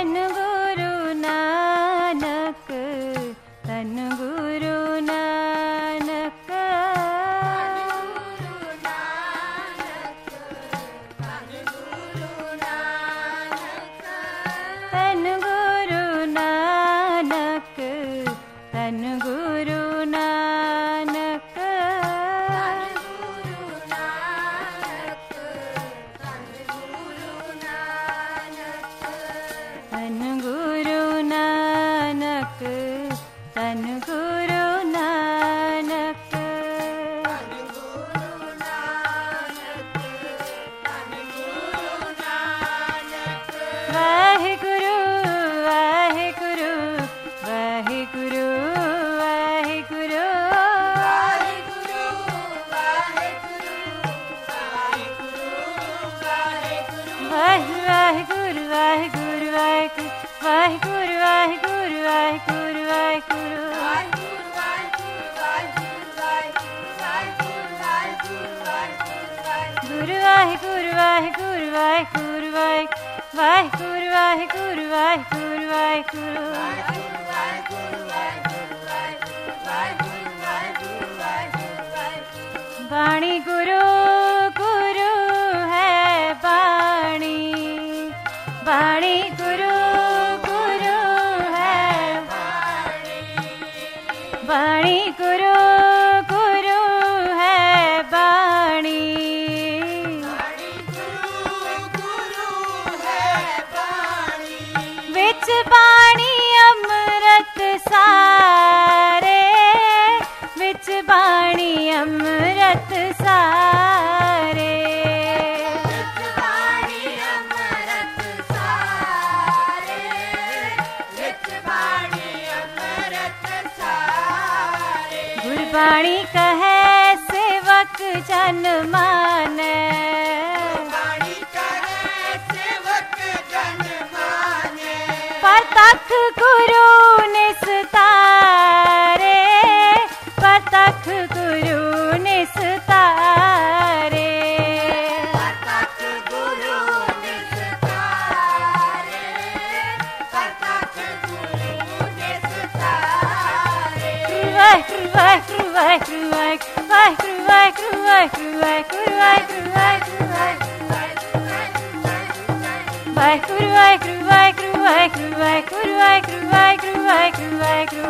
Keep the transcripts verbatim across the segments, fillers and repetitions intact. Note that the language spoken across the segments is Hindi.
धन गुरु नानक, धन गुरु नानक, धन गुरु नानक, धन गुरु नानक, धन गुरु नानक, धन गुरु नानक, वाहिगुरु वाहिगुरु वाहिगुरु वाहिगुरु, वाहिगुरु वाहिगुरु वाहिगुरु वाहिगुरु वाहिगुरु वाहिगुरु, गुरु वाहिगुरु वाहिगुरु वाहिगुरु वाहिगुरु वाहिगुरु वाहिगुरु वाहिगुरु, वाणी गुरु गुरु है वाणी, वाणी गुरु गुरु है वाणी, गुरु गुरु है वाणी, विच वाणी अमृत सारे, विच वाणी अमृत सारे, गुरबाणी कहे सेवक जन माने, परतख गुरु निस्तारे, परतख गुरु निस्तारे, वाहिगुरु वाहिगुरु वाहिगुरु वाहिगुरु वाहिगुरु वाहिगुरु वाहिगुरु वाहिगुरु वाहिगुरु वाहिगुरु वाहिगुरु वाहिगुरु वाहिगुरु वाहिगुरु वाहिगुरु वाहिगुरु वाहिगुरु,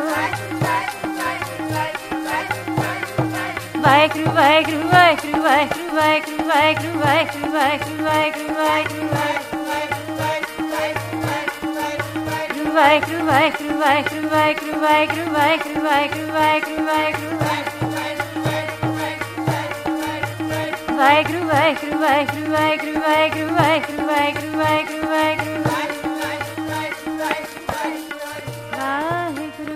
वाहिगुरु वाहिगुरु वाहिगुरु वाहिगुरु वाहिगुरु वाहिगुरु वाहिगुरु वाहिगुरु वाहिगुरु वाहिगुरु, वाहिगुरु वाहिगुरु वाहिगुरु वाहिगुरु वाहिगुरु वाहिगुरु वाहिगुरु वाहिगुरु वाहिगुरु, वाहिगुरु वाहिगुरु वाहिगुरु वाहिगुरु वाहिगुरु वाहिगुरु वाहिगुरु वाहिगुरु वाहिगुरु, वाहिगुरु।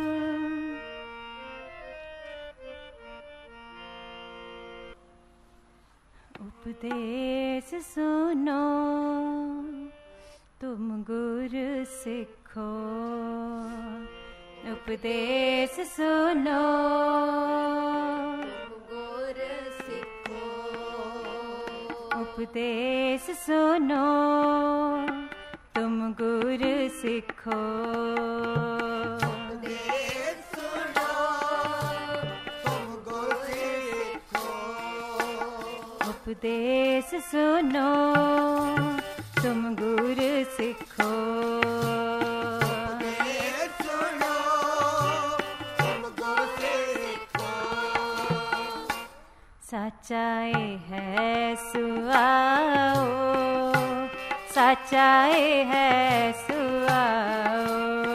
उपदेश सुनो तुम गुरु सिखो, उपदेश सुनो गुरु सिखो, उपदेश सुनो तुम गुरु सिखो, उपदेश सुनो तुम गुरु सिखो, उपदेश सुनो तुम गुरु सिखो, सच्चाई है सुआओ, सच्चाई है सुआओ,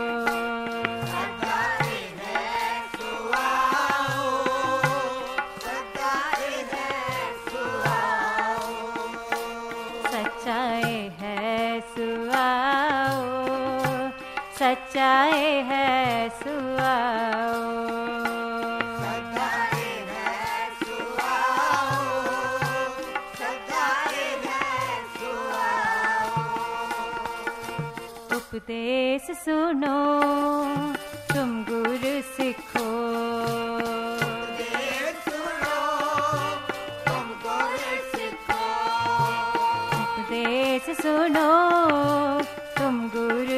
सच्चाई है सुआओ, सच्चाई है सुआओ, सच्चाई है सुआओ, सच्चाई है सुआओ, उपदेश सुनो तुम गुरु सिखो, उपदेश सुनो तुम गुरु सिखो, उपदेश सुनो तुम गुरु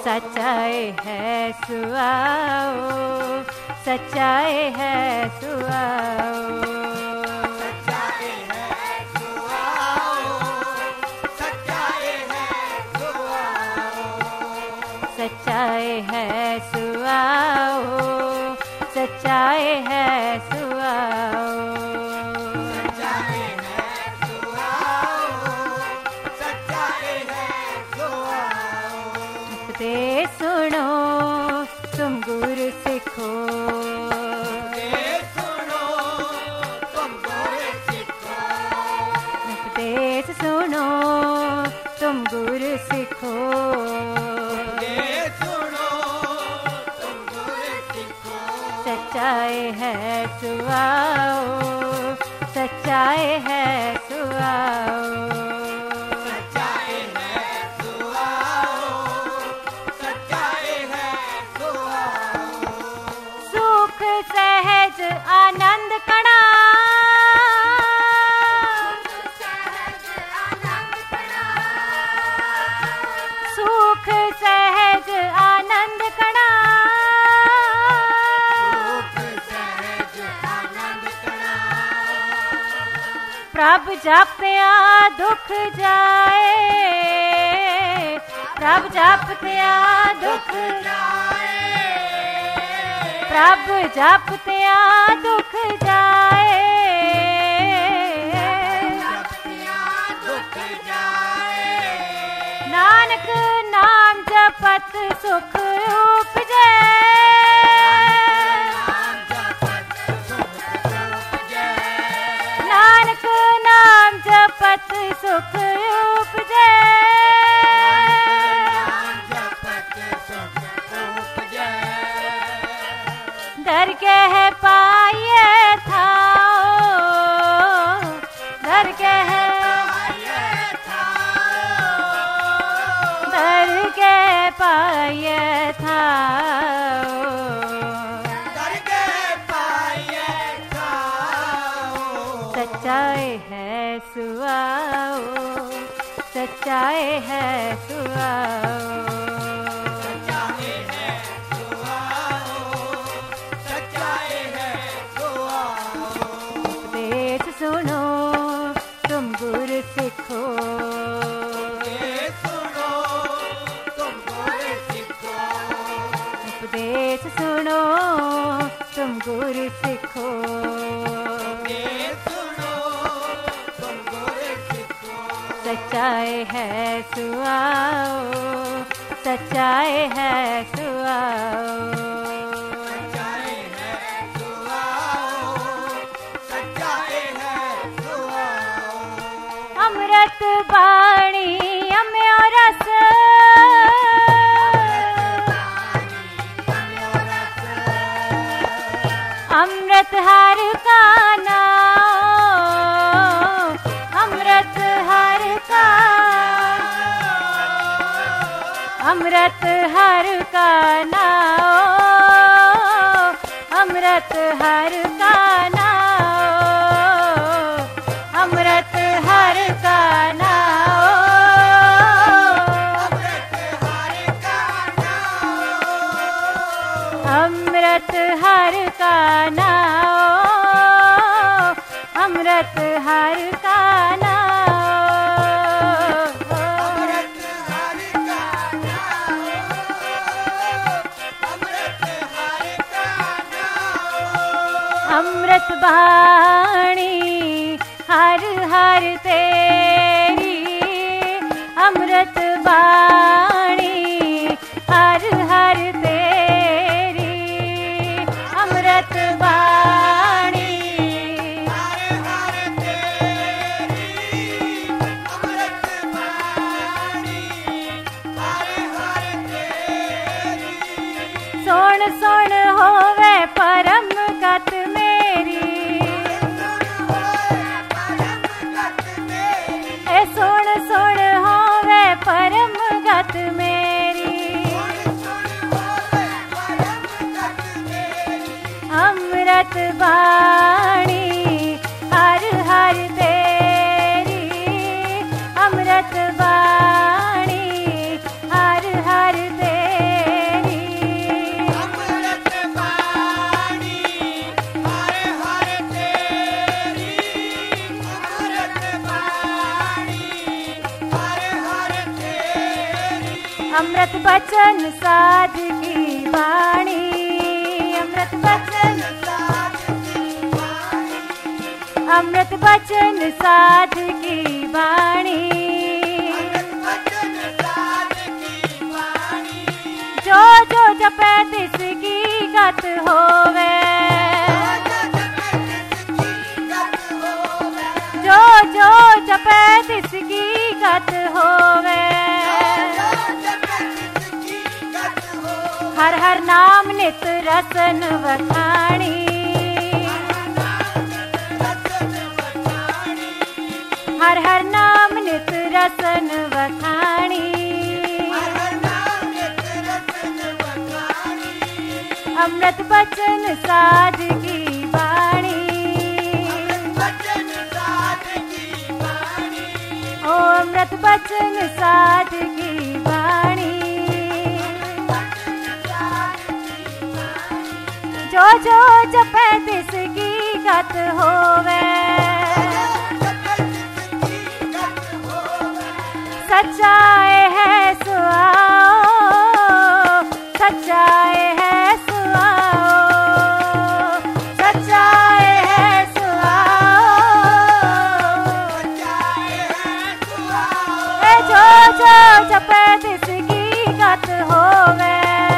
सच्चाई है सुआओ, सच्चाई है सुआओ, सच्चाई है सुआओ, सच्चाई है सुआओ, सच्चाई है सुआओ, सच्चाई है सुआओ, सच्चाई है सुआओ, सच्चाई है सुआओ। उपदेश सुनो तुम गुरु सिखो, उपदेश सुनो तुम गुरु सिखो, उपदेश सुनो तुम गुरु सिखो, उपदेश सुनो तुम गुरु सिखो। सच्चाई है सुआओ, सच्चाई है सुआओ, सच्चाई है सुआओ, सच्चाई है सुआओ। सुख सहज आनंद कणा, सहज आनंद कणा, सुख सहज आनंद कणा, सुख सहज आनंद कणा। प्रभ जपया दुख जाए, प्रभ जपया दुख जाए, प्रभ जपया दुख जाए, जपतियाँ दुख जाए। नानक नाम जपत सुख उपजे, नाम जपत सुख उपजै। नानक नाम जपत सुख उपजे, नाम जपत सुख उपजै। डर के है पाए थाओ, डर के है पाये थाओ, डर के पाए थाओ, डर के पाये थाओ। सच्चाई है सुआओ, सच्चाई है सुआओ, सच्चाई है सुआओ, सच्चाई है सुआओ। उपदेश सुनो तुम गुरु सिखो, उपदेश सुनो तुम गुरु सिखो, उपदेश सुनो तुम गुरु सिखो, उपदेश सुनो तुम गुरु सिखो। सच्चाई है सुआओ, सच्चाई है सुआओ, सच्चाई है सुआओ, सच्चाई है सुआओ। अमृत बाणी अम्यो रस, अमृत हर का नाम, अमृत हर का, अमृत हर का नाम, अमृत हर का नाम, अमृत हर का नाम, अमृत हर का नाम, अमृत हर का नाम, अमृत हर का नाम, अमृत हर का नाम, अमृत बाणी हर हर तेरी, अमृत बाणी हर हर तेरी, अमृत बाणी हर हर तेरी, अमृत बाणी हर हर तेरी। सोण सोण होवे परम गत मेरी, ए सोण सोण होवे परम गत मेरी, अमृत बाणी हर हर तेरी, अमृत बाणी हर हर तेरी। अमृत बचन साध की वाणी, अमृत बचन अमृत बचन साध की वाणी, जो जो जपे तिसकी गत होवे, जो जो जपे तिसकी गत होवे, हर हर नाम नित रसन वखाणी, हर हर नाम नित रसन वखाणी, अमृत बचन साध की वाणी, ओ अमृत बचन साध की वाणी, जो जो जपे तिसकी गत होवे, सच्चाई है सुआओ, सच्चाई है सुआओ, सच्चाई है सुआओ, ए जो जो जपे तिसकी गत होवे,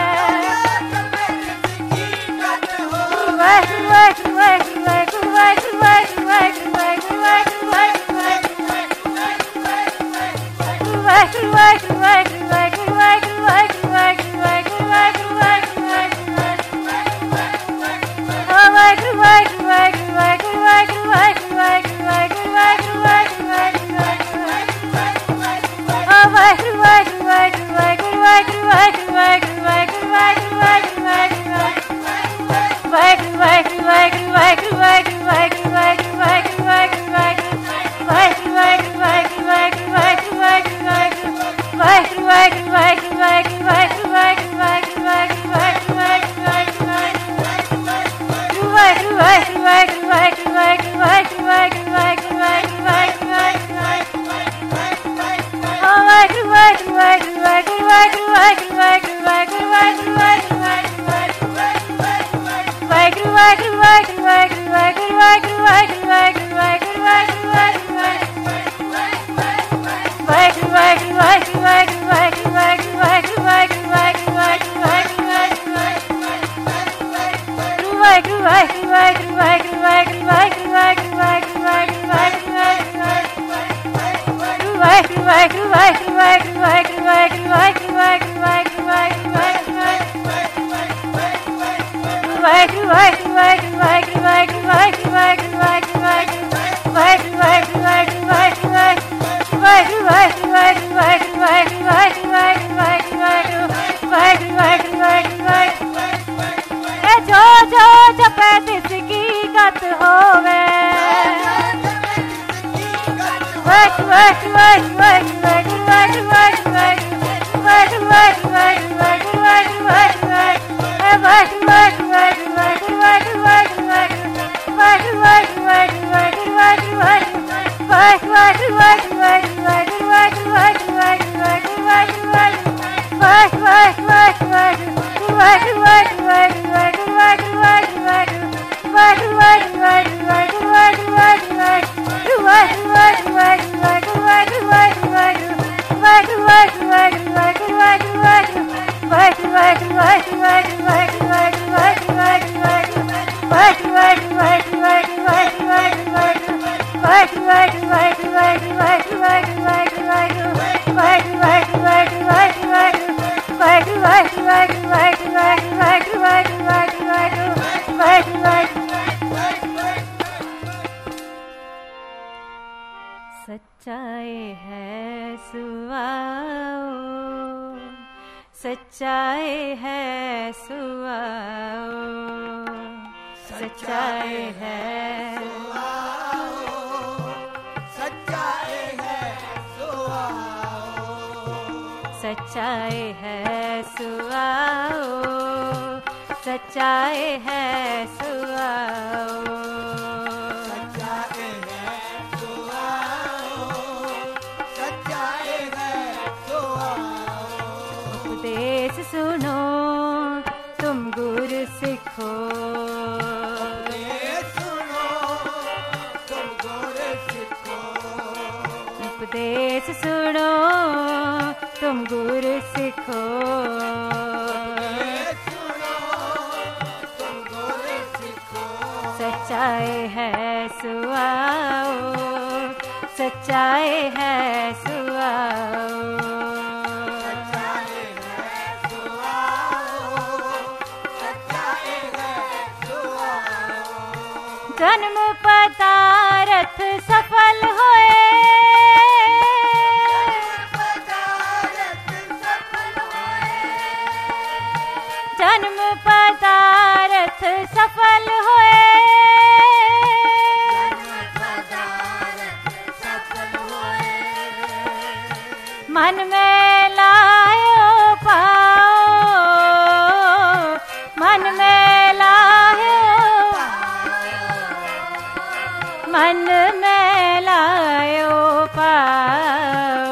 जो जो जपे तिसकी गत होवे, सच्चाई है सुआओ, सच्चाई है सुआओ, सच्चाई है सच्चाई है सुआओ, सच्चाई है सुआओ, सीखो, उपदेश सुनो तुम गुरु सीखो, सच्चाई है सुआओ, सच्चाई है सुआओ, जन्म पदारथ सफल होए, जन्म पदारथ सफल होए, मन में लायो पाओ, मन में लायो, मन में लायो पाओ,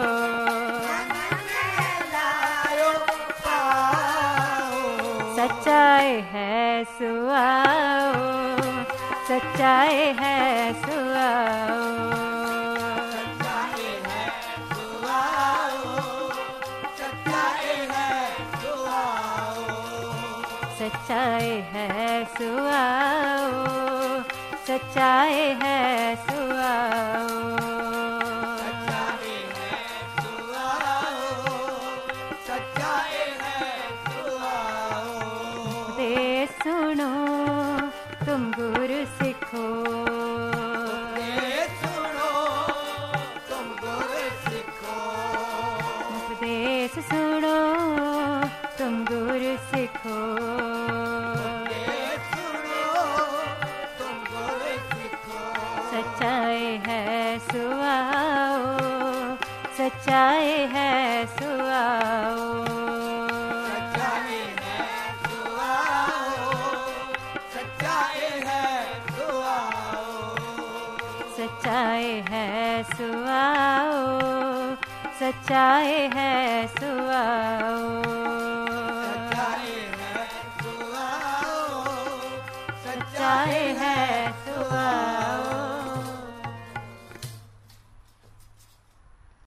सच्चाई है सुआओ, सच्चाई है सुआओ, सच्चाई है सुआओ, सच्चाई है सुआओ, उपदेश सुनो तुम गुरु सीखो, उपदेश सुनो तुम गुरु सीखो, सच्चाई है सुआओ, सच्चाई है सुआओ, सच्चाई है सुआओ, सच्चाई है सुआओ।